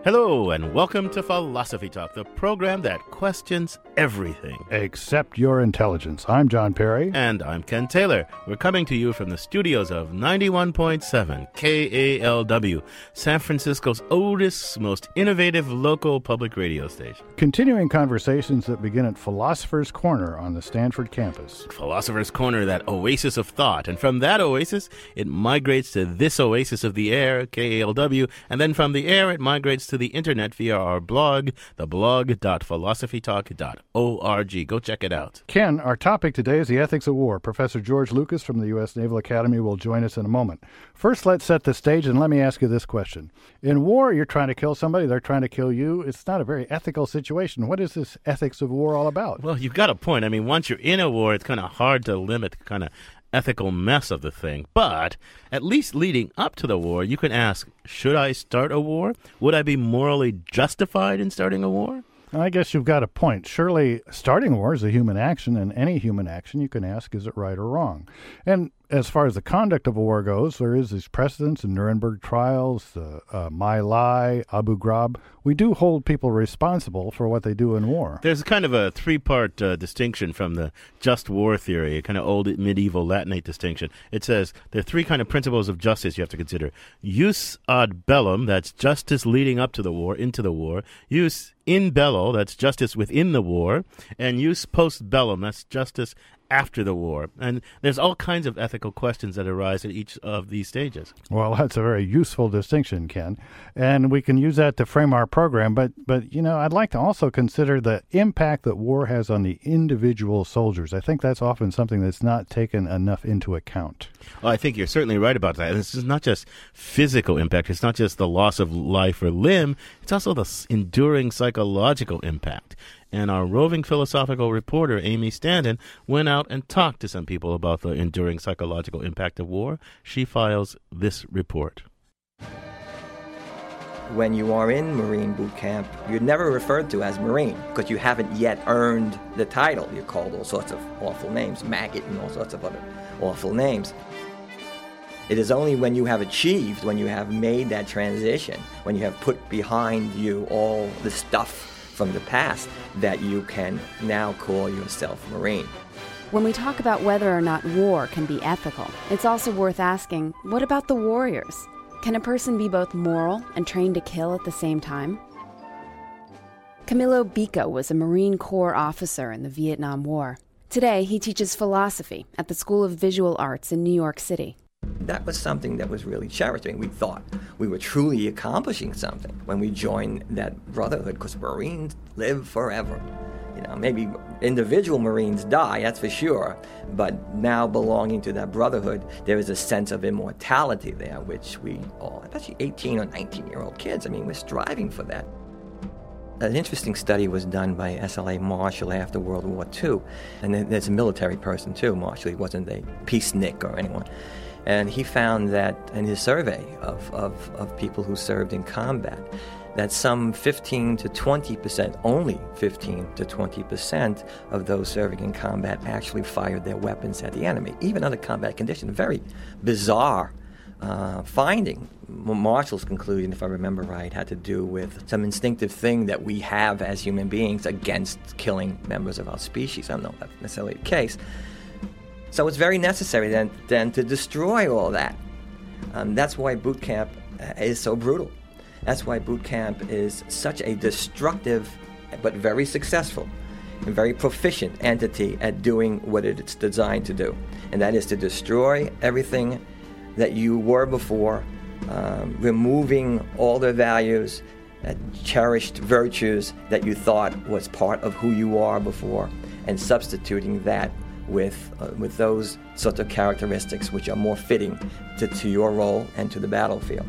Hello, and welcome to Philosophy Talk, the program that questions everything. Except your intelligence. I'm John Perry. And I'm Ken Taylor. We're coming to you from the studios of 91.7 KALW, San Francisco's oldest, most innovative local public radio station. Continuing conversations that begin at Philosopher's Corner on the Stanford campus. Philosopher's Corner, that oasis of thought. And from that oasis, it migrates to this oasis of the air, KALW, and then from the air, it migrates to the internet via our blog, theblog.philosophytalk.org. Go check it out. Ken, our topic today is the ethics of war. Professor George Lucas from the U.S. Naval Academy will join us in a moment. First, let's set the stage, and let me ask you this question. In war, you're trying to kill somebody, they're trying to kill you. It's not a very ethical situation. What is this ethics of war all about? Well, you've got a point. I mean, once you're in a war, it's kind of hard to limit kind of ethical mess of the thing. But at least leading up to the war, you can ask, should I start a war? Would I be morally justified in starting a war? I guess you've got a point. Surely starting a war is a human action, and any human action you can ask, is it right or wrong? And as far as the conduct of a war goes, there is these precedents in Nuremberg trials, My Lai, Abu Ghraib. We do hold people responsible for what they do in war. There's kind of a three-part distinction from the just war theory, a kind of old medieval Latinate distinction. It says there are three kind of principles of justice you have to consider. Jus ad bellum, that's justice leading up to the war, into the war. Jus in bello, that's justice within the war. And jus post bellum, that's justice after the war. And there's all kinds of ethical questions that arise at each of these stages. Well, that's a very useful distinction, Ken. And we can use that to frame our program. But you know, I'd like to also consider the impact that war has on the individual soldiers. I think that's often something that's not taken enough into account. Well, I think you're certainly right about that. And this is not just physical impact. It's not just the loss of life or limb. It's also the enduring psychological impact. And our roving philosophical reporter, Amy Standen, went out and talked to some people about the enduring psychological impact of war. She files this report. When you are in Marine boot camp, you're never referred to as Marine because you haven't yet earned the title. You're called all sorts of awful names, maggot and all sorts of other awful names. It is only when you have achieved, when you have made that transition, when you have put behind you all the stuff from the past, that you can now call yourself Marine. When we talk about whether or not war can be ethical, it's also worth asking, what about the warriors? Can a person be both moral and trained to kill at the same time? Camilo Bico was a Marine Corps officer in the Vietnam War. Today, he teaches philosophy at the School of Visual Arts in New York City. That was something that was really cherished. I mean, we thought we were truly accomplishing something when we joined that brotherhood, because Marines live forever. You know, maybe individual Marines die, that's for sure, but now belonging to that brotherhood, there is a sense of immortality there, which we all, especially 18 or 19-year-old kids, I mean, we're striving for that. An interesting study was done by S.L.A. Marshall after World War II, and there's a military person too, Marshall. He wasn't a peacenik or anyone. And he found that in his survey of people who served in combat, that some 15 to 20%, only 15 to 20% of those serving in combat actually fired their weapons at the enemy, even under combat conditions. Very bizarre finding. Marshall's conclusion, if I remember right, had to do with some instinctive thing that we have as human beings against killing members of our species. I don't know if that's necessarily the case. So it's very necessary then to destroy all that. That's why boot camp is so brutal. That's why boot camp is such a destructive but very successful and very proficient entity at doing what it's designed to do. And that is to destroy everything that you were before, removing all the values, cherished virtues that you thought was part of who you are before, and substituting that with those sorts of characteristics which are more fitting to your role and to the battlefield.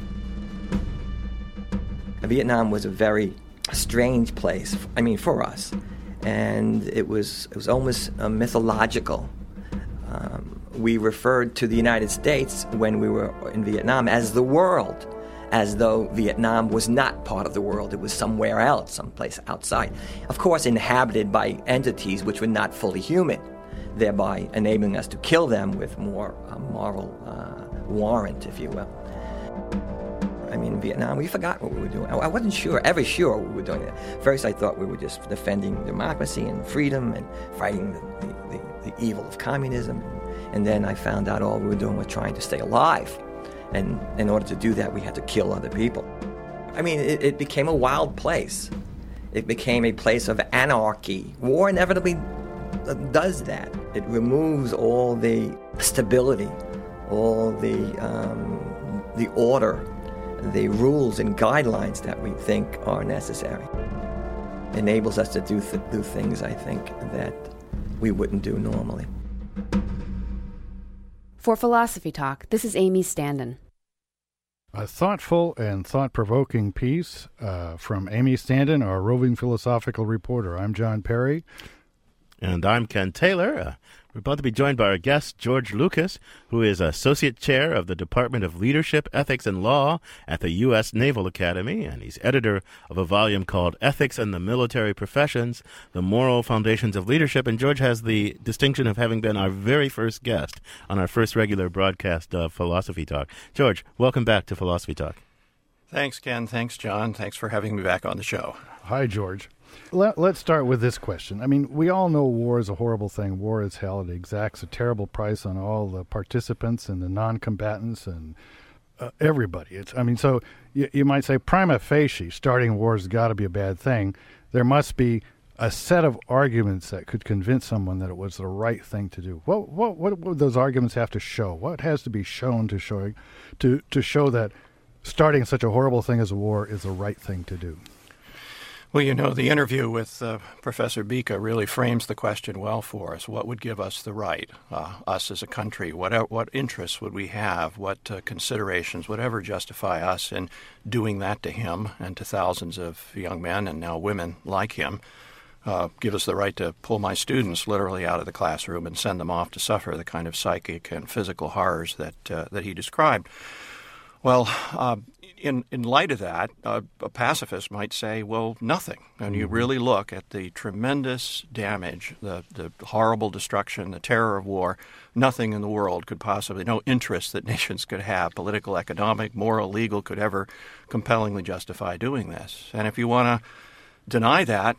Vietnam was a very strange place, I mean, for us, and it was almost mythological. We referred to the United States when we were in Vietnam as the world, as though Vietnam was not part of the world. It was somewhere else, someplace outside. Of course, inhabited by entities which were not fully human, thereby enabling us to kill them with more moral warrant, if you will. I mean, in Vietnam, we forgot what we were doing. I wasn't ever sure we were doing it. First, I thought we were just defending democracy and freedom and fighting the evil of communism. And then I found out all we were doing was trying to stay alive. And in order to do that, we had to kill other people. I mean, it became a wild place. It became a place of anarchy. War inevitably does that. It removes all the stability, all the order, the rules and guidelines that we think are necessary. Enables us to do things, I think, that we wouldn't do normally. For Philosophy Talk, this is Amy Standen. A thoughtful and thought-provoking piece from Amy Standen, our roving philosophical reporter. I'm John Perry. And I'm Ken Taylor. We're about to be joined by our guest, George Lucas, who is Associate Chair of the Department of Leadership, Ethics, and Law at the U.S. Naval Academy, and he's editor of a volume called Ethics and the Military Professions, The Moral Foundations of Leadership. And George has the distinction of having been our very first guest on our first regular broadcast of Philosophy Talk. George, welcome back to Philosophy Talk. Thanks, Ken. Thanks, John. Thanks for having me back on the show. Hi, George. Let's start with this question. I mean, we all know war is a horrible thing. War is hell. It exacts a terrible price on all the participants and the non-combatants and everybody. So you might say prima facie, starting war has got to be a bad thing. There must be a set of arguments that could convince someone that it was the right thing to do. What would those arguments have to show? What has to be shown to show that starting such a horrible thing as a war is the right thing to do? Well, the interview with Professor Bika really frames the question well for us. What would give us the right, us as a country? What interests would we have? What considerations would ever justify us in doing that to him and to thousands of young men and now women like him? Give us the right to pull my students literally out of the classroom and send them off to suffer the kind of psychic and physical horrors that he described. Well, in light of that, a pacifist might say, well, nothing. And you really look at the tremendous damage, the horrible destruction, the terror of war, nothing in the world could possibly, no interest that nations could have, political, economic, moral, legal, could ever compellingly justify doing this. And if you want to deny that,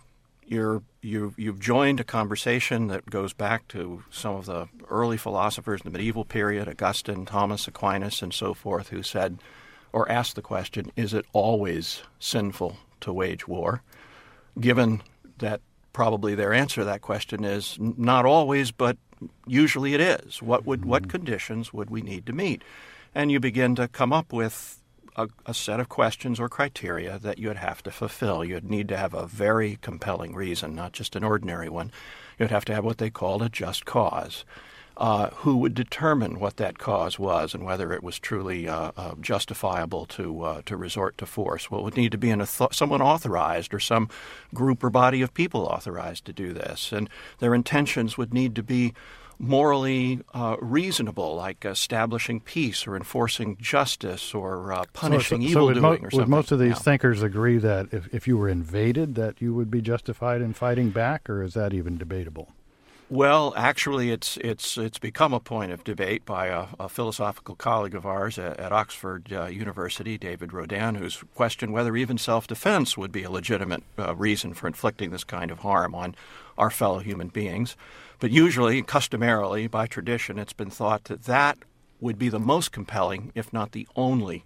you've joined a conversation that goes back to some of the early philosophers in the medieval period, Augustine, Thomas Aquinas, and so forth, who said or asked the question, is it always sinful to wage war? Given that probably their answer to that question is not always, but usually it is. What conditions would we need to meet? And you begin to come up with a set of questions or criteria that you'd have to fulfill. You'd need to have a very compelling reason, not just an ordinary one. You'd have to have what they called a just cause. Who would determine what that cause was and whether it was truly justifiable to resort to force? Well, it would need to be someone authorized or some group or body of people authorized to do this. And their intentions would need to be morally reasonable, like establishing peace or enforcing justice or punishing evildoing or something. Would most of these thinkers agree that if you were invaded, that you would be justified in fighting back, or is that even debatable? Well, actually, it's become a point of debate by a philosophical colleague of ours at Oxford University, David Rodin, who's questioned whether even self-defense would be a legitimate reason for inflicting this kind of harm on our fellow human beings. But usually, customarily, by tradition, it's been thought that would be the most compelling, if not the only,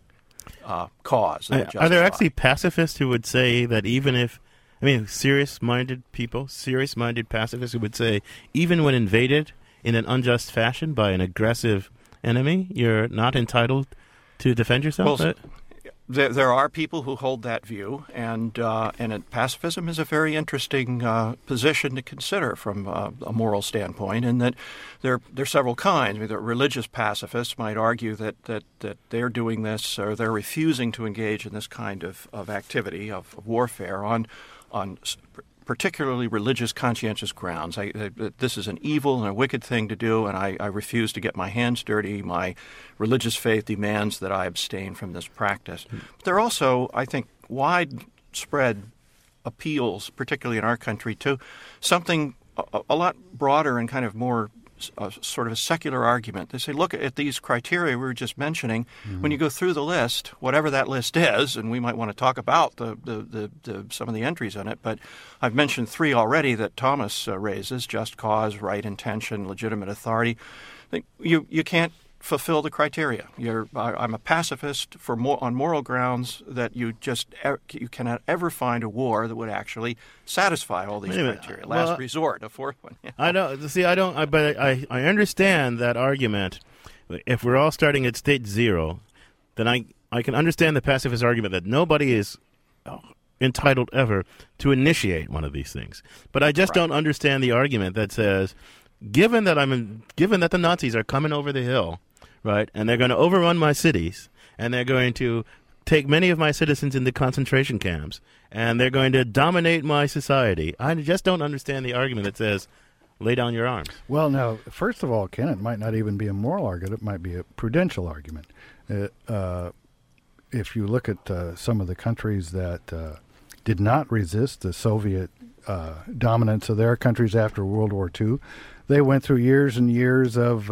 cause. Are there actually pacifists who would say that even if, serious-minded people, serious-minded pacifists who would say, even when invaded in an unjust fashion by an aggressive enemy, you're not entitled to defend yourself? Well, there are people who hold that view, and pacifism is a very interesting position to consider from a moral standpoint, in that there are several kinds. The religious pacifists might argue that they're doing this, or they're refusing to engage in this kind of activity, of warfare, on particularly religious conscientious grounds. This is an evil and a wicked thing to do, and I refuse to get my hands dirty. My religious faith demands that I abstain from this practice. But there are also, I think, widespread appeals, particularly in our country, to something a lot broader and kind of more sort of a secular argument. They say, look at these criteria we were just mentioning. When you go through the list, whatever that list is, and we might want to talk about some of the entries in it, but I've mentioned 3 already that Thomas raises: just cause, right intention, legitimate authority. You can't fulfill the criteria. I'm a pacifist on moral grounds that you cannot ever find a war that would actually satisfy all these criteria. Last resort, a fourth one. Yeah. But I understand that argument. If we're all starting at state 0, then I can understand the pacifist argument that nobody is entitled ever to initiate one of these things. But I just don't understand the argument that says, given that the Nazis are coming over the hill, right, and they're going to overrun my cities, and they're going to take many of my citizens into concentration camps, and they're going to dominate my society. I just don't understand the argument that says, lay down your arms. Well, now, first of all, Ken, it might not even be a moral argument. It might be a prudential argument. If you look at some of the countries that did not resist the Soviet dominance of their countries after World War II, they went through years and years of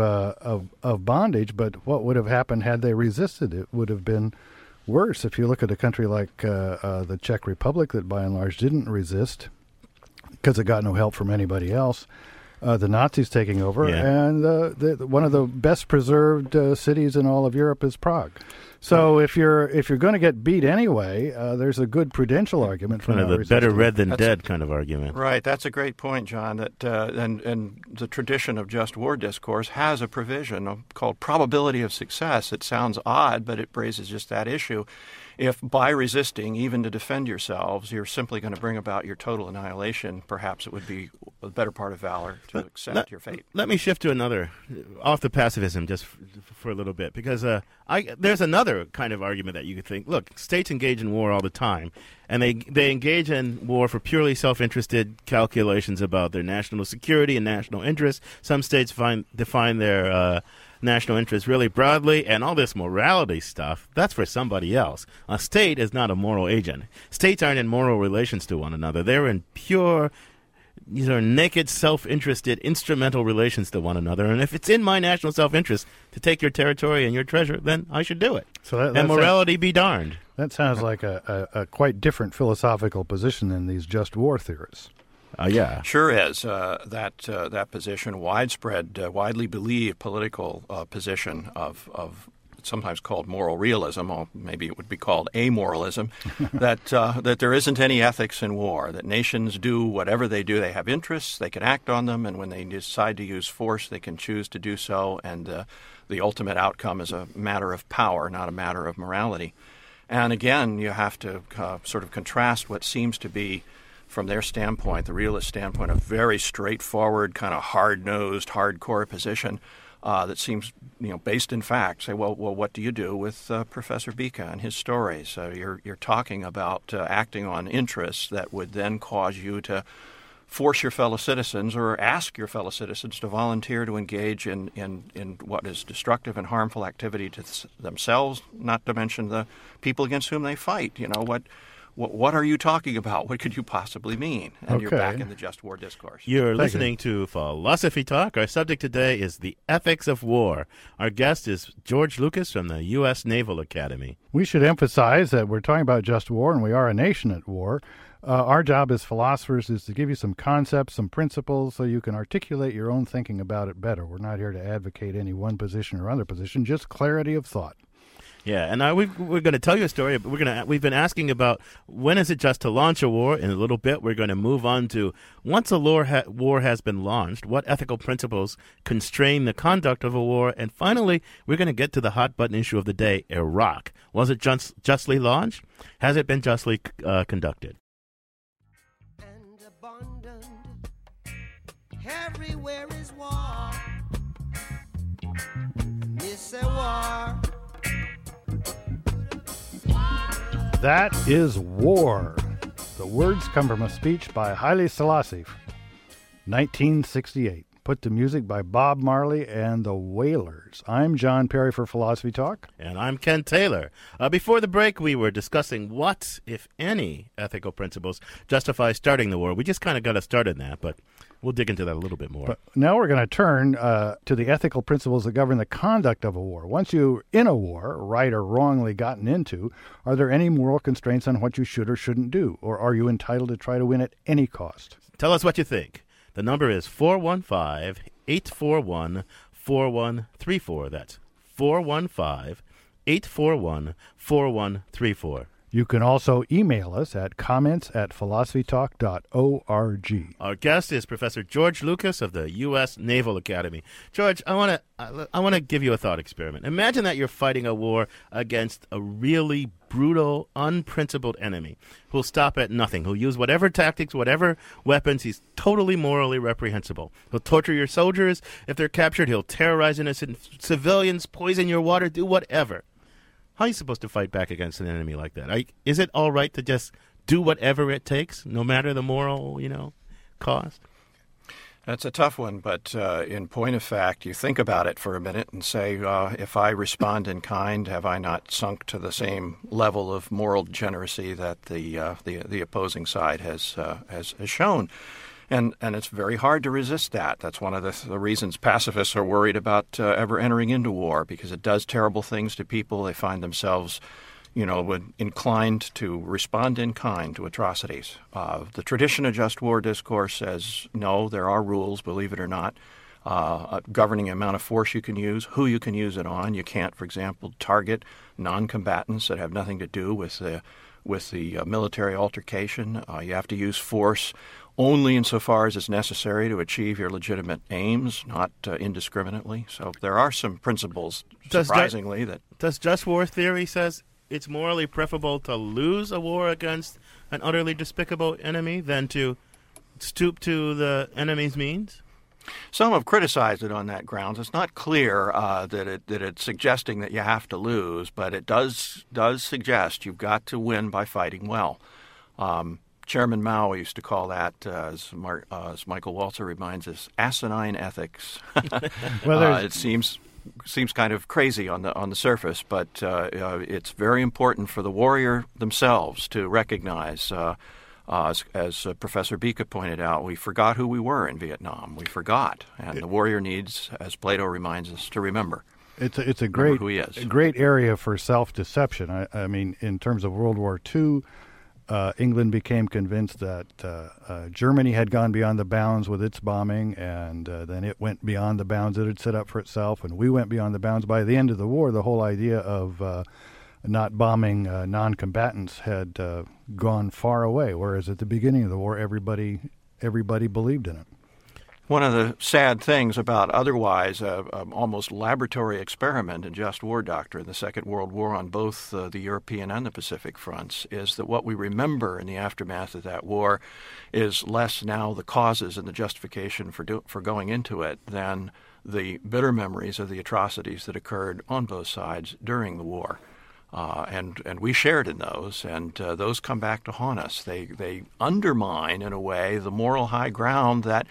bondage, but what would have happened had they resisted? It would have been worse. If you look at a country like the Czech Republic that by and large didn't resist because it got no help from anybody else, the Nazis taking over, and one of the best preserved cities in all of Europe is Prague. So if you're going to get beat anyway, there's a good prudential argument for kind of the better red than dead kind of argument. Right, that's a great point, John. That and the tradition of just war discourse has a provision called probability of success. It sounds odd, but it raises just that issue. If by resisting, even to defend yourselves, you're simply going to bring about your total annihilation, perhaps it would be a better part of valor to accept your fate. Let me shift to another, off the pacifism just for a little bit, because there's another kind of argument that you could think, look, states engage in war all the time, and they engage in war for purely self-interested calculations about their national security and national interests. Some states define their national interests really broadly, and all this morality stuff, that's for somebody else. A state is not a moral agent. States aren't in moral relations to one another. They're in pure, these are naked, self-interested, instrumental relations to one another. And if it's in my national self-interest to take your territory and your treasure, then I should do it. And morality be darned. That sounds like a quite different philosophical position than these just war theorists. Yeah, sure is. That position, widely believed political position of sometimes called moral realism, or maybe it would be called amoralism, that there isn't any ethics in war, that nations do whatever they do. They have interests, they can act on them, and when they decide to use force, they can choose to do so, and the ultimate outcome is a matter of power, not a matter of morality. And again, you have to sort of contrast what seems to be, from their standpoint, the realist standpoint, a very straightforward, kind of hard-nosed, hardcore position that seems, based in fact. Say, well, what do you do with Professor Bika and his stories? You're talking about acting on interests that would then cause you to force your fellow citizens or ask your fellow citizens to volunteer to engage in what is destructive and harmful activity to themselves, not to mention the people against whom they fight. What are you talking about? What could you possibly mean? And you're back in the just war discourse. You're listening to Philosophy Talk. Our subject today is the ethics of war. Our guest is George Lucas from the U.S. Naval Academy. We should emphasize that we're talking about just war, and we are a nation at war. Our job as philosophers is to give you some concepts, some principles, so you can articulate your own thinking about it better. We're not here to advocate any one position or other position, just clarity of thought. Yeah, and we're going to tell you a story. We've been asking about when is it just to launch a war. In a little bit, we're going to move on to once a war has been launched, what ethical principles constrain the conduct of a war. And finally, we're going to get to the hot button issue of the day, Iraq. Was it justly launched? Has it been justly conducted? And abundant, everywhere is war. It's a war. That is war. The words come from a speech by Haile Selassie, 1968. Put to music by Bob Marley and the Wailers. I'm John Perry for Philosophy Talk. And I'm Ken Taylor. Before the break, we were discussing what, if any, ethical principles justify starting the war. We just kind of got us started in that, but We'll dig into that a little bit more. But now we're going to turn to the ethical principles that govern the conduct of a war. Once you're in a war, right or wrongly gotten into, are there any moral constraints on what you should or shouldn't do? Or are you entitled to try to win at any cost? Tell us what you think. The number is 415-841-4134. That's 415-841-4134. You can also email us at comments@philosophytalk.org. Our guest is Professor George Lucas of the U.S. Naval Academy. George, I want to give you a thought experiment. Imagine that you're fighting a war against a really brutal, unprincipled enemy who'll stop at nothing, who'll use whatever tactics, whatever weapons. He's totally morally reprehensible. He'll torture your soldiers. If they're captured, he'll terrorize innocent civilians, poison your water, do whatever. How are you supposed to fight back against an enemy like that? Is it all right to just do whatever it takes, no matter the moral, cost? That's a tough one, but in point of fact, you think about it for a minute and say, if I respond in kind, have I not sunk to the same level of moral degeneracy that the opposing side has shown? And it's very hard to resist that. That's one of the reasons pacifists are worried about ever entering into war, because it does terrible things to people. They find themselves, inclined to respond in kind to atrocities. The tradition of just war discourse says, no, there are rules, believe it or not, governing the amount of force you can use, who you can use it on. You can't, for example, target non-combatants that have nothing to do with the military altercation. You have to use force only insofar as it's necessary to achieve your legitimate aims, not indiscriminately. So there are some principles, surprisingly, Does just war theory says it's morally preferable to lose a war against an utterly despicable enemy than to stoop to the enemy's means? Some have criticized it on that grounds. It's not clear that it's suggesting that you have to lose, but it does suggest you've got to win by fighting well. Chairman Mao used to call that, as Michael Walzer reminds us, asinine ethics. Well, it seems kind of crazy on the surface, but it's very important for the warrior themselves to recognize. As Professor Bika pointed out, we forgot who we were in Vietnam. We forgot, and the warrior needs, as Plato reminds us, to remember. It's a great who he is. A great area for self-deception. I mean, in terms of World War II, England became convinced that Germany had gone beyond the bounds with its bombing, and then it went beyond the bounds it had set up for itself, and we went beyond the bounds. By the end of the war, the whole idea of not bombing non-combatants had gone far away, whereas at the beginning of the war, everybody believed in it. One of the sad things about otherwise almost laboratory experiment in just war doctrine, the Second World War on both the European and the Pacific fronts, is that what we remember in the aftermath of that war is less now the causes and the justification for going into it than the bitter memories of the atrocities that occurred on both sides during the war. And we shared in those, and those come back to haunt us. They undermine, in a way, the moral high ground that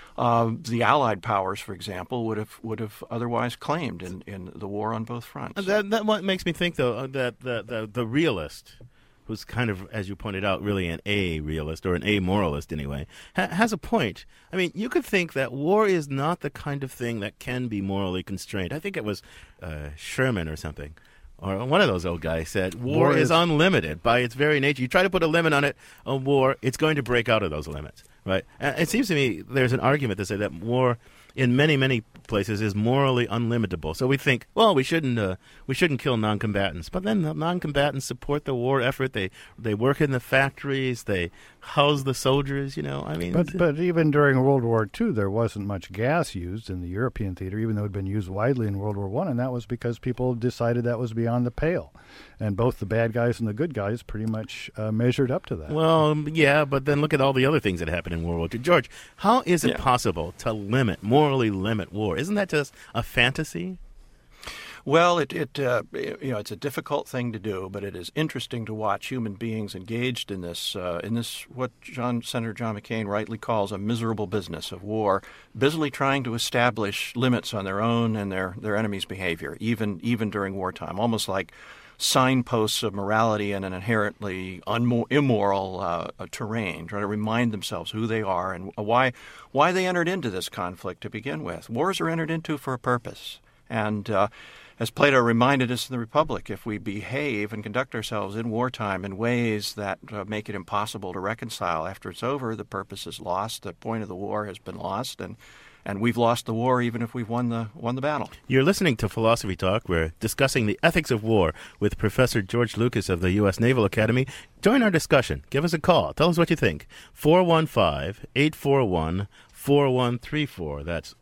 the Allied powers, for example, would have otherwise claimed in the war on both fronts. That what makes me think, though, that the realist, who's kind of, as you pointed out, really an a-realist, or an a-moralist anyway, has a point. I mean, you could think that war is not the kind of thing that can be morally constrained. I think it was Sherman or something, or one of those old guys said, war is unlimited by its very nature. You try to put a limit on it, a war, it's going to break out of those limits. Right. It seems to me there's an argument to say that war in many, many places is morally unlimitable. So we think, well, we shouldn't kill non-combatants. But then the non-combatants support the war effort. They work in the factories. They house the soldiers. I mean. But even during World War II, there wasn't much gas used in the European theater, even though it had been used widely in World War I, and that was because people decided that was beyond the pale. And both the bad guys and the good guys pretty much measured up to that. Well, yeah, but then look at all the other things that happened in World War II. George, how is it possible to morally limit war? Isn't that just a fantasy? Well, it's a difficult thing to do, but it is interesting to watch human beings engaged in this what Senator John McCain rightly calls a miserable business of war, busily trying to establish limits on their own and their enemies' behavior, even during wartime, almost like signposts of morality in an inherently immoral terrain, trying to remind themselves who they are and why they entered into this conflict to begin with. Wars are entered into for a purpose. And as Plato reminded us in the Republic, if we behave and conduct ourselves in wartime in ways that make it impossible to reconcile after it's over, the purpose is lost, the point of the war has been lost, and we've lost the war even if we've won the battle. You're listening to Philosophy Talk. We're discussing the ethics of war with Professor George Lucas of the U.S. Naval Academy. Join our discussion. Give us a call. Tell us what you think. 415-841-4134. That's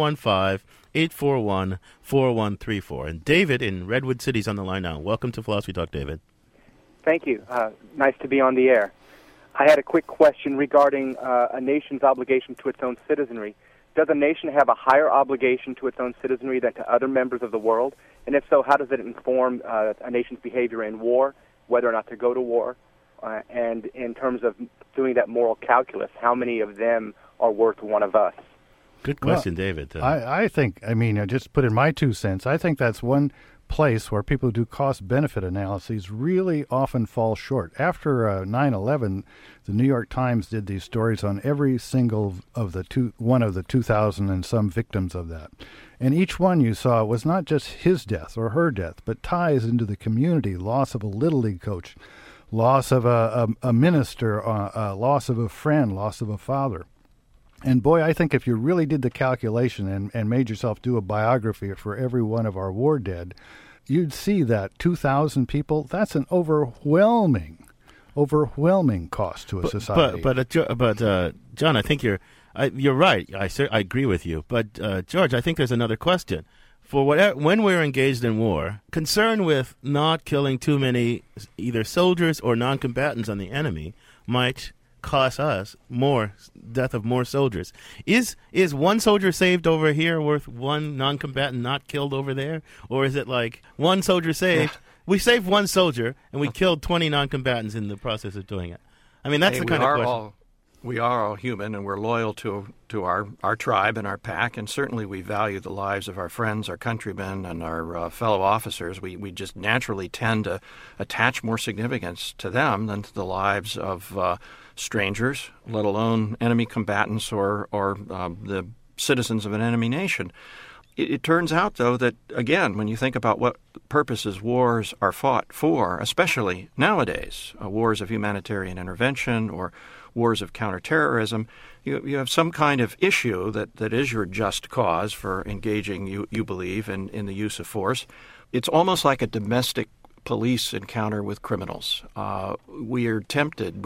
415-841-4134. And David in Redwood City's on the line now. Welcome to Philosophy Talk, David. Thank you. Nice to be on the air. I had a quick question regarding a nation's obligation to its own citizenry. Does a nation have a higher obligation to its own citizenry than to other members of the world? And if so, how does it inform a nation's behavior in war, whether or not to go to war? And in terms of doing that moral calculus, how many of them are worth one of us? Good question, David. I think, I just put in my 2 cents, I think that's one place where people who do cost-benefit analyses really often fall short. After 9/11, the New York Times did these stories on every single of the one of the 2,000 and some victims of that. And each one you saw was not just his death or her death, but ties into the community, loss of a Little League coach, loss of a minister, loss of a friend, loss of a father. And boy, I think if you really did the calculation and made yourself do a biography for every one of our war dead, you'd see that 2,000 people, that's an overwhelming cost to a society. But John, I think you're right. I agree with you. But George, I think there's another question. When we're engaged in war, concern with not killing too many either soldiers or non-combatants on the enemy might cost us more death of more soldiers. Is one soldier saved over here worth one non-combatant not killed over there? Or is it like one soldier saved, we saved one soldier and we killed 20 non-combatants in the process of doing it? I mean, that's the kind of question. We are all human, and we're loyal to our tribe and our pack, and certainly we value the lives of our friends, our countrymen, and our fellow officers. We just naturally tend to attach more significance to them than to the lives of strangers, let alone enemy combatants or the citizens of an enemy nation. It turns out, though, that, again, when you think about what purposes wars are fought for, especially nowadays, wars of humanitarian intervention or wars of counterterrorism, you have some kind of issue that is your just cause for engaging, you believe, in the use of force. It's almost like a domestic police encounter with criminals. We are tempted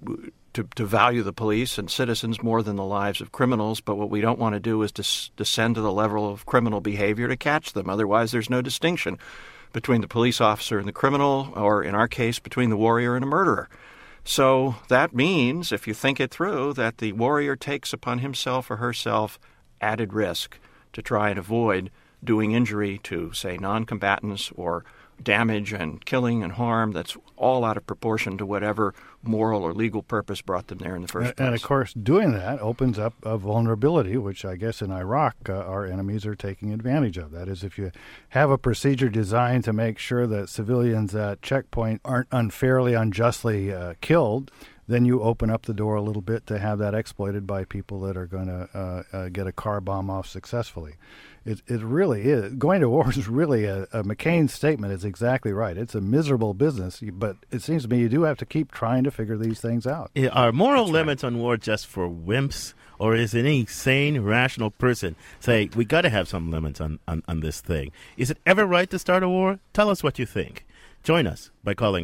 to value the police and citizens more than the lives of criminals, but what we don't want to do is descend to the level of criminal behavior to catch them. Otherwise, there's no distinction between the police officer and the criminal, or in our case, between the warrior and a murderer. So that means, if you think it through, that the warrior takes upon himself or herself added risk to try and avoid doing injury to, say, non-combatants or damage and killing and harm that's all out of proportion to whatever moral or legal purpose brought them there in the first place. And, of course, doing that opens up a vulnerability, which I guess in Iraq our enemies are taking advantage of. That is, if you have a procedure designed to make sure that civilians at checkpoint aren't unfairly, unjustly killed, then you open up the door a little bit to have that exploited by people that are going to get a car bomb off successfully. It really is. Going to war is really a McCain's statement is exactly right. It's a miserable business, but it seems to me you do have to keep trying to figure these things out. Are moral limits on war just for wimps, or is any sane, rational person say, we got to have some limits on this thing? Is it ever right to start a war? Tell us what you think. Join us by calling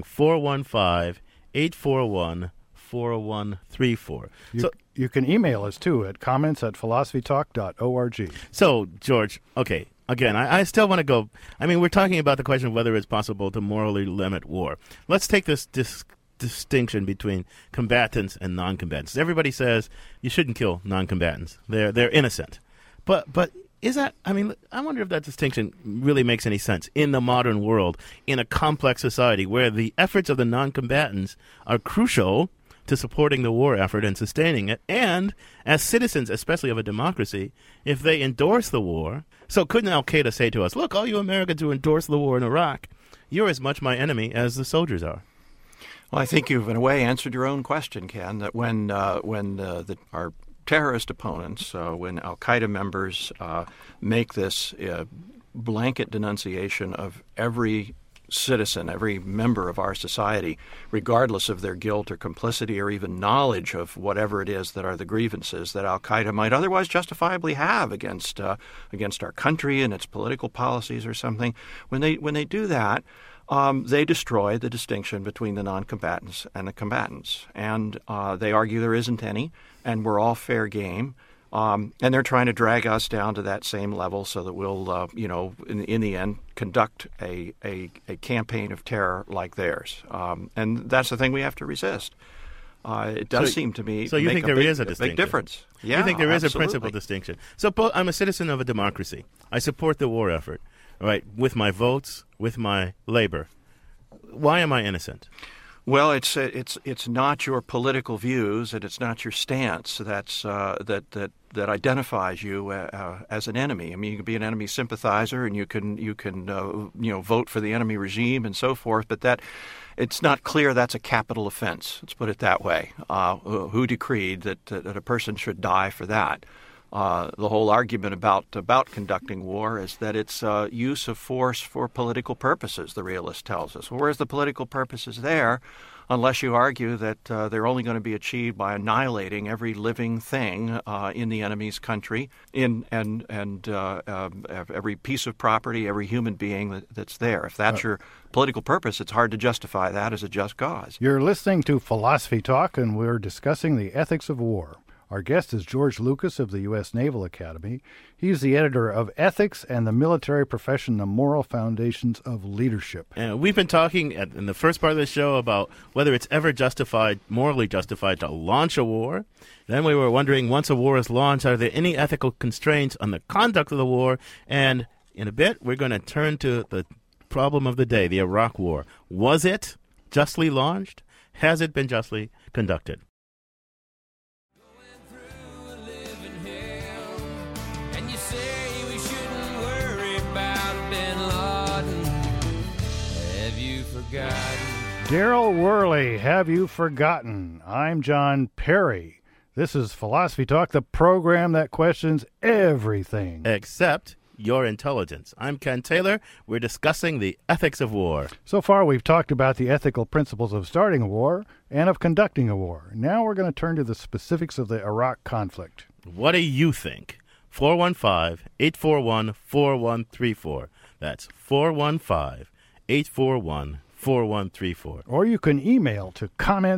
415-841-4134. You can email us, too, at comments@philosophytalk.org. So, George, okay, again, I still want to go. I mean, we're talking about the question of whether it's possible to morally limit war. Let's take this distinction between combatants and non-combatants. Everybody says you shouldn't kill non-combatants. They're innocent. But Is that, I mean, I wonder if that distinction really makes any sense in the modern world, in a complex society where the efforts of the non-combatants are crucial to supporting the war effort and sustaining it, and as citizens, especially of a democracy, if they endorse the war. So couldn't al-Qaeda say to us, look, all you Americans who endorse the war in Iraq, you're as much my enemy as the soldiers are? Well, I think you've, in a way, answered your own question, Ken, that when our terrorist opponents, when al-Qaeda members make this blanket denunciation of every citizen, every member of our society, regardless of their guilt or complicity or even knowledge of whatever it is that are the grievances that al-Qaeda might otherwise justifiably have against our country and its political policies or something, when they do that, they destroy the distinction between the non-combatants and the combatants. And they argue there isn't any, and we're all fair game. And they're trying to drag us down to that same level so that we'll, in the end, conduct a campaign of terror like theirs. And that's the thing we have to resist. It does seem to me so you think there is a distinction? Big difference. Yeah, you think there is absolutely. a principal distinction. So I'm a citizen of a democracy. I support the war effort, right, with my votes, with my labor. Why am I innocent? Well, it's not your political views and it's not your stance that identifies you as an enemy. I mean, you can be an enemy sympathizer and you can vote for the enemy regime and so forth, but that it's not clear that's a capital offense. Let's put it that way. Who decreed that a person should die for that? The whole argument about conducting war is that it's use of force for political purposes, the realist tells us. Well, where's the political purposes there unless you argue that they're only going to be achieved by annihilating every living thing in the enemy's country, and every piece of property, every human being that's there. If that's your political purpose, it's hard to justify that as a just cause. You're listening to Philosophy Talk, and we're discussing the ethics of war. Our guest is George Lucas of the U.S. Naval Academy. He's the editor of Ethics and the Military Profession, the Moral Foundations of Leadership. And we've been talking in the first part of the show about whether it's ever morally justified to launch a war. Then we were wondering, once a war is launched, are there any ethical constraints on the conduct of the war? And in a bit, we're going to turn to the problem of the day, the Iraq War. Was it justly launched? Has it been justly conducted? Daryl Worley, have you forgotten? I'm John Perry. This is Philosophy Talk, the program that questions everything except your intelligence. I'm Ken Taylor. We're discussing the ethics of war. So far, we've talked about the ethical principles of starting a war and of conducting a war. Now we're going to turn to the specifics of the Iraq conflict. What do you think? 415-841-4134. That's 415-841-4134. Or you can email to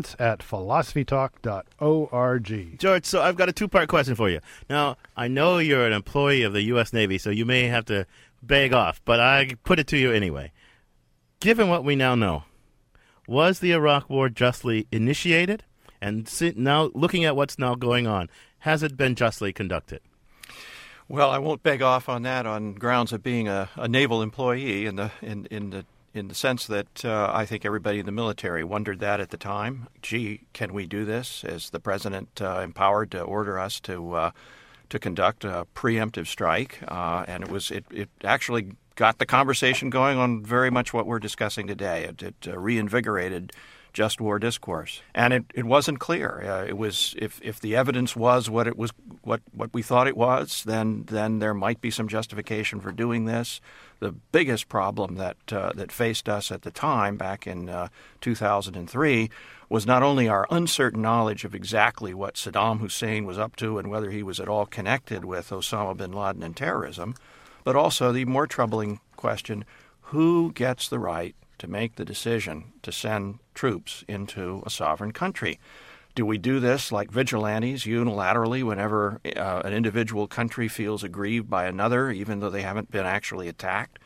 comments@philosophytalk.org. George, so I've got a two-part question for you. Now, I know you're an employee of the U.S. Navy, so you may have to beg off, but I put it to you anyway. Given what we now know, was the Iraq War justly initiated? And now, looking at what's now going on, has it been justly conducted? Well, I won't beg off on that on grounds of being a naval employee in the sense that I think everybody in the military wondered that at the time. Gee, can we do this? Is the president empowered to order us to conduct a preemptive strike? And it actually got the conversation going on very much what we're discussing today. It reinvigorated just war discourse, and it wasn't clear. It was if the evidence was what it was, what we thought it was, then there might be some justification for doing this. The biggest problem that faced us at the time, back in 2003, was not only our uncertain knowledge of exactly what Saddam Hussein was up to and whether he was at all connected with Osama bin Laden and terrorism, but also the more troubling question: who gets the right to make the decision to send troops into a sovereign country? Do we do this like vigilantes unilaterally whenever an individual country feels aggrieved by another, even though they haven't been actually attacked?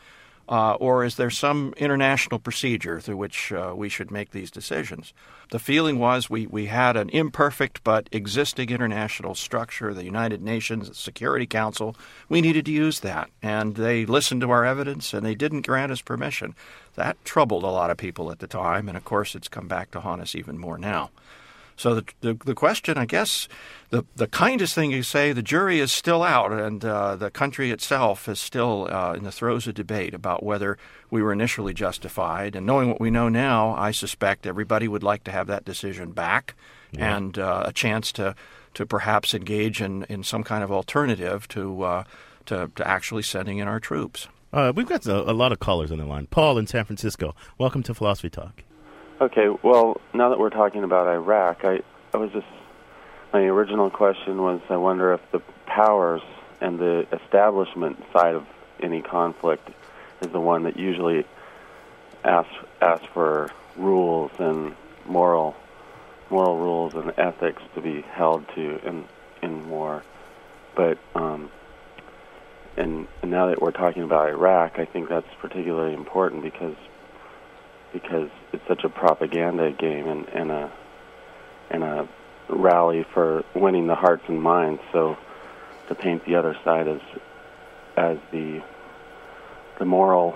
or is there some international procedure through which we should make these decisions? The feeling was we had an imperfect but existing international structure, the United Nations, the Security Council. We needed to use that, and they listened to our evidence, and they didn't grant us permission. That troubled a lot of people at the time, and of course it's come back to haunt us even more now. So the question, I guess, the kindest thing you say, the jury is still out, and the country itself is still in the throes of debate about whether we were initially justified. And knowing what we know now, I suspect everybody would like to have that decision back and a chance to perhaps engage in some kind of alternative to actually sending in our troops. We've got a lot of callers on the line. Paul in San Francisco, welcome to Philosophy Talk. Okay, well, now that we're talking about Iraq, my original question was, I wonder if the powers and the establishment side of any conflict is the one that usually asks for rules and moral rules and ethics to be held to in war. But and now that we're talking about Iraq, I think that's particularly important because it's such a propaganda game and a rally for winning the hearts and minds. So to paint the other side as the moral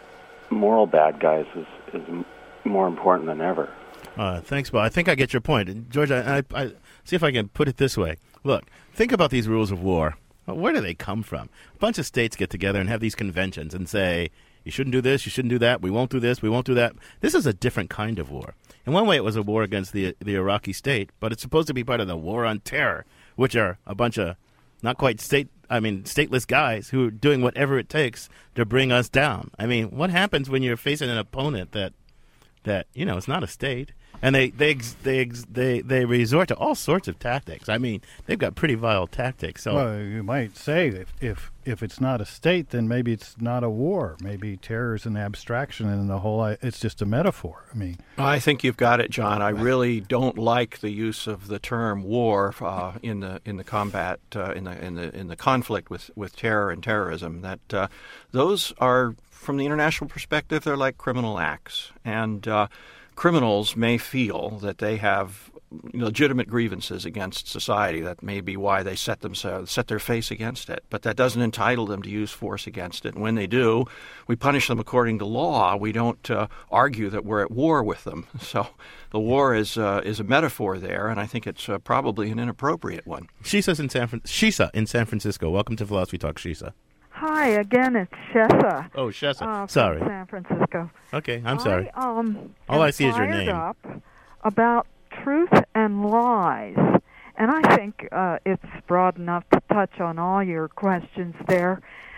bad guys is more important than ever. Thanks, Bob. I think I get your point. And George, I see if I can put it this way. Look, think about these rules of war. Where do they come from? A bunch of states get together and have these conventions and say, you shouldn't do this, you shouldn't do that, we won't do this, we won't do that. This is a different kind of war. In one way, it was a war against the Iraqi state, but it's supposed to be part of the war on terror, which are a bunch of not quite stateless guys who are doing whatever it takes to bring us down. I mean, what happens when you're facing an opponent that it's not a state? And they resort to all sorts of tactics. I mean, they've got pretty vile tactics. So, well, you might say if it's not a state, then maybe it's not a war. Maybe terror is an abstraction, and it's just a metaphor. I think you've got it, John. I really don't like the use of the term war in the combat in the conflict with terror and terrorism. That those are, from the international perspective, they're like criminal acts, and criminals may feel that they have legitimate grievances against society. That may be why they set their face against it. But that doesn't entitle them to use force against it. And when they do, we punish them according to law. We don't argue that we're at war with them. So the war is a metaphor there, and I think it's probably an inappropriate one. Shisa in San Francisco. Welcome to Philosophy Talk, Shisa. Hi, again, it's Shessa. Oh, Shessa. Sorry. From San Francisco. Okay, I'm sorry. All I see is your name. Up about truth and lies. And I think it's broad enough to touch on all your questions there.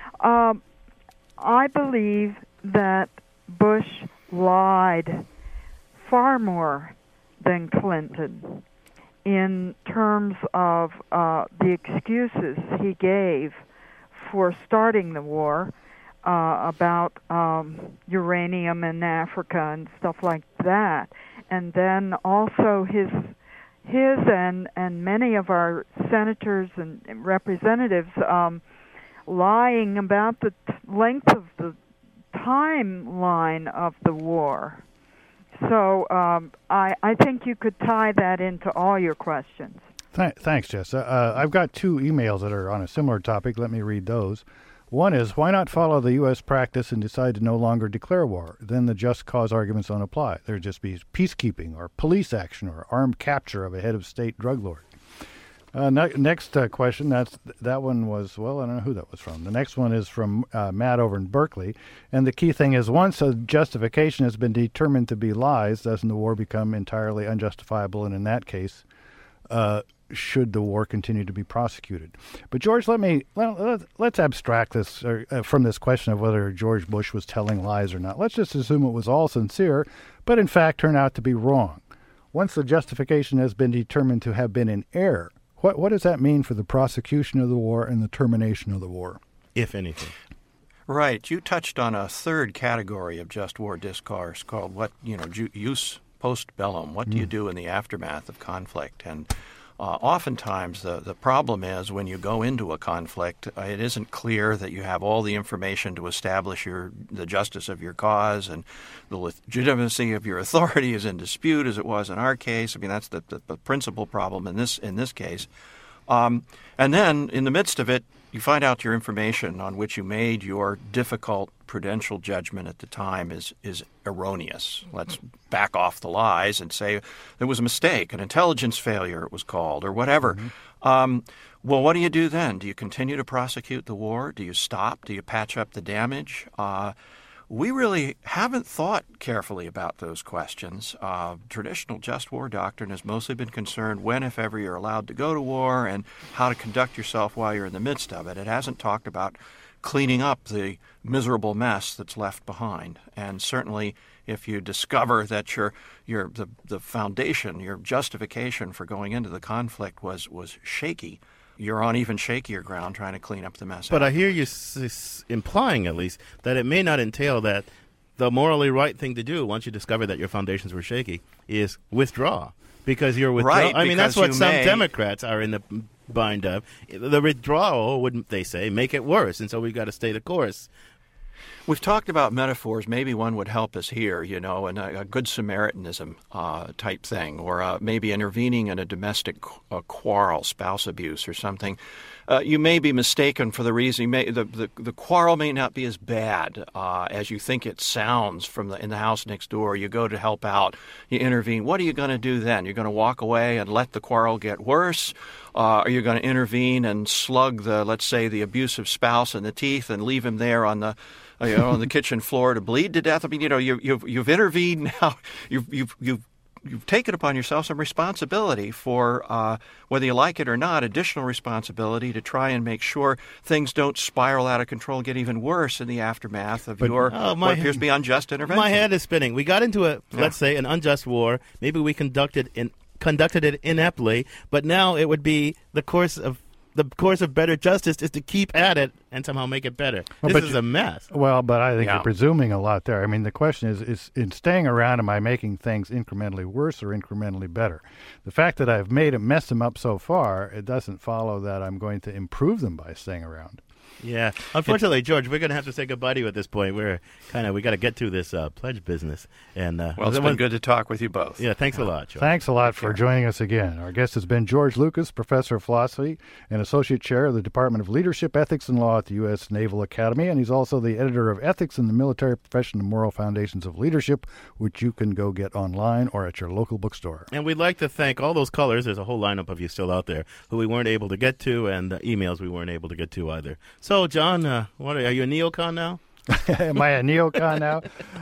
I believe that Bush lied far more than Clinton in terms of the excuses he gave for starting the war about uranium in Africa and stuff like that, and then also his and many of our senators and representatives lying about the length of the timeline of the war. So I think you could tie that into all your questions. Thanks, Jess. I've got two emails that are on a similar topic. Let me read those. One is, why not follow the U.S. practice and decide to no longer declare war? Then the just cause arguments don't apply. There'd just be peacekeeping or police action or armed capture of a head of state drug lord. Next question, that one was, well, I don't know who that was from. The next one is from Matt over in Berkeley. And the key thing is, once a justification has been determined to be lies, doesn't the war become entirely unjustifiable? And in that case, should the war continue to be prosecuted? But George, let's abstract this from this question of whether George Bush was telling lies or not. Let's just assume it was all sincere, but in fact turned out to be wrong. Once the justification has been determined to have been in error, what does that mean for the prosecution of the war and the termination of the war, if anything? Right. You touched on a third category of just war discourse called jus post bellum. What do you do in the aftermath of conflict? And Oftentimes, the problem is when you go into a conflict, it isn't clear that you have all the information to establish the justice of your cause, and the legitimacy of your authority is in dispute, as it was in our case. I mean, that's the principal problem in this case. And then, in the midst of it, you find out your information on which you made your difficult prudential judgment at the time is erroneous. Let's back off the lies and say there was a mistake, an intelligence failure it was called, or whatever. Well, what do you do then? Do you continue to prosecute the war? Do you stop? Do you patch up the damage? We really haven't thought carefully about those questions. Traditional just war doctrine has mostly been concerned when, if ever, you're allowed to go to war and how to conduct yourself while you're in the midst of it. It hasn't talked about cleaning up the miserable mess that's left behind. And certainly, if you discover that the foundation, your justification for going into the conflict was shaky, you're on even shakier ground trying to clean up the mess. But I hear you implying, at least, that it may not entail that the morally right thing to do once you discover that your foundations were shaky is withdraw. Because you're withdrawing. Right, I mean, that's what some Democrats are in the bind of. The withdrawal, wouldn't they say, make it worse, and so we've got to stay the course. We've talked about metaphors. Maybe one would help us here, and a good Samaritanism type thing, or maybe intervening in a domestic quarrel, spouse abuse or something. You may be mistaken for the reason. The quarrel may not be as bad as you think it sounds in the house next door. You go to help out. You intervene. What are you going to do then? You're going to walk away and let the quarrel get worse? Are you going to intervene and slug let's say, the abusive spouse in the teeth and leave him there on the on the kitchen floor to bleed to death? I mean, you've intervened now. You've taken upon yourself some responsibility for, whether you like it or not, additional responsibility to try and make sure things don't spiral out of control, get even worse in the aftermath of what appears to be unjust intervention. My head is spinning. We got into let's say, an unjust war. Maybe we conducted it ineptly, but now it would be the course of better justice is to keep at it and somehow make it better. This is a mess. Well, but I think you're presuming a lot there. I mean, the question is in staying around, am I making things incrementally worse or incrementally better? The fact that I've messed them up so far, it doesn't follow that I'm going to improve them by staying around. Yeah. Unfortunately, George, we're going to have to say goodbye to you at this point. We got to get to this pledge business. And it's been good to talk with you both. Yeah, thanks a lot, George. Thanks a lot for joining us again. Our guest has been George Lucas, Professor of Philosophy and Associate Chair of the Department of Leadership, Ethics, and Law at the U.S. Naval Academy, and he's also the editor of Ethics in the Military Profession and Moral Foundations of Leadership, which you can go get online or at your local bookstore. And we'd like to thank all those callers. There's a whole lineup of you still out there who we weren't able to get to, and emails we weren't able to get to either. So, John, what are you, a neocon now? Am I a neocon now?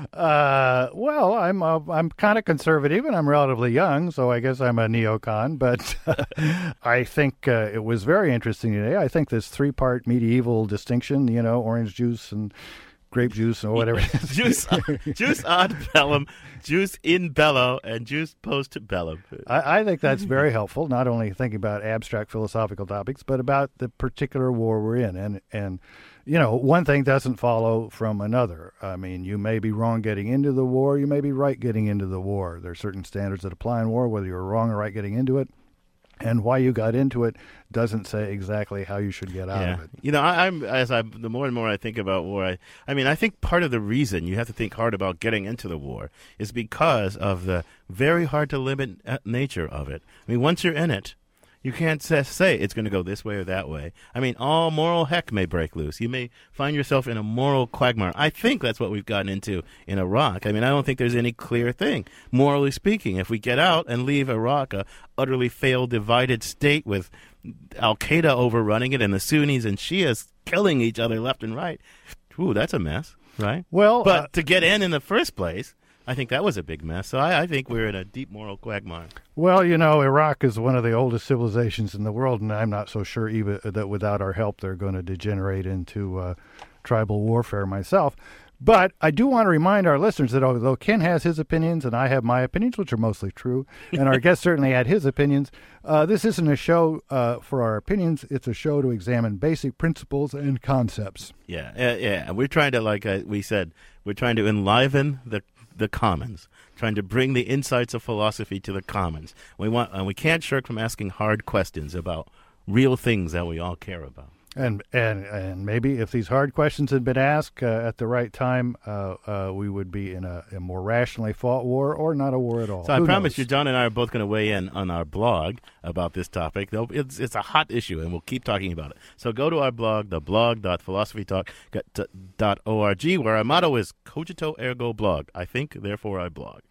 Well, I'm kind of conservative, and I'm relatively young, so I guess I'm a neocon. But I think it was very interesting today. I think this three-part medieval distinction, orange juice and grape juice or whatever it is. Juice ad bellum, juice in bello, and juice post bellum. I think that's very helpful, not only thinking about abstract philosophical topics, but about the particular war we're in. And one thing doesn't follow from another. I mean, you may be wrong getting into the war. You may be right getting into the war. There are certain standards that apply in war, whether you're wrong or right getting into it. And why you got into it doesn't say exactly how you should get out of it. The more and more I think about war, I think part of the reason you have to think hard about getting into the war is because of the very hard to limit nature of it. I mean, once you're in it, you can't say it's going to go this way or that way. I mean, all moral heck may break loose. You may find yourself in a moral quagmire. I think that's what we've gotten into in Iraq. I mean, I don't think there's any clear thing, morally speaking. If we get out and leave Iraq a utterly failed, divided state with Al-Qaeda overrunning it and the Sunnis and Shias killing each other left and right, that's a mess, right? Well, but to get in the first place, I think that was a big mess. So I think we're in a deep moral quagmire. Well, Iraq is one of the oldest civilizations in the world, and I'm not so sure even that without our help they're going to degenerate into tribal warfare myself. But I do want to remind our listeners that although Ken has his opinions and I have my opinions, which are mostly true, and our guest certainly had his opinions, this isn't a show for our opinions. It's a show to examine basic principles and concepts. Yeah. We're trying to, like we said, we're trying to enliven the the commons, trying to bring the insights of philosophy to the commons. We can't shirk from asking hard questions about real things that we all care about. And maybe if these hard questions had been asked at the right time, we would be in a more rationally fought war or not a war at all. So Who I promise knows? you, John and I are both going to weigh in on our blog about this topic. It's a hot issue, and we'll keep talking about it. So go to our blog, theblog.philosophytalk.org, where our motto is Cogito Ergo Blog. I think, therefore I blog.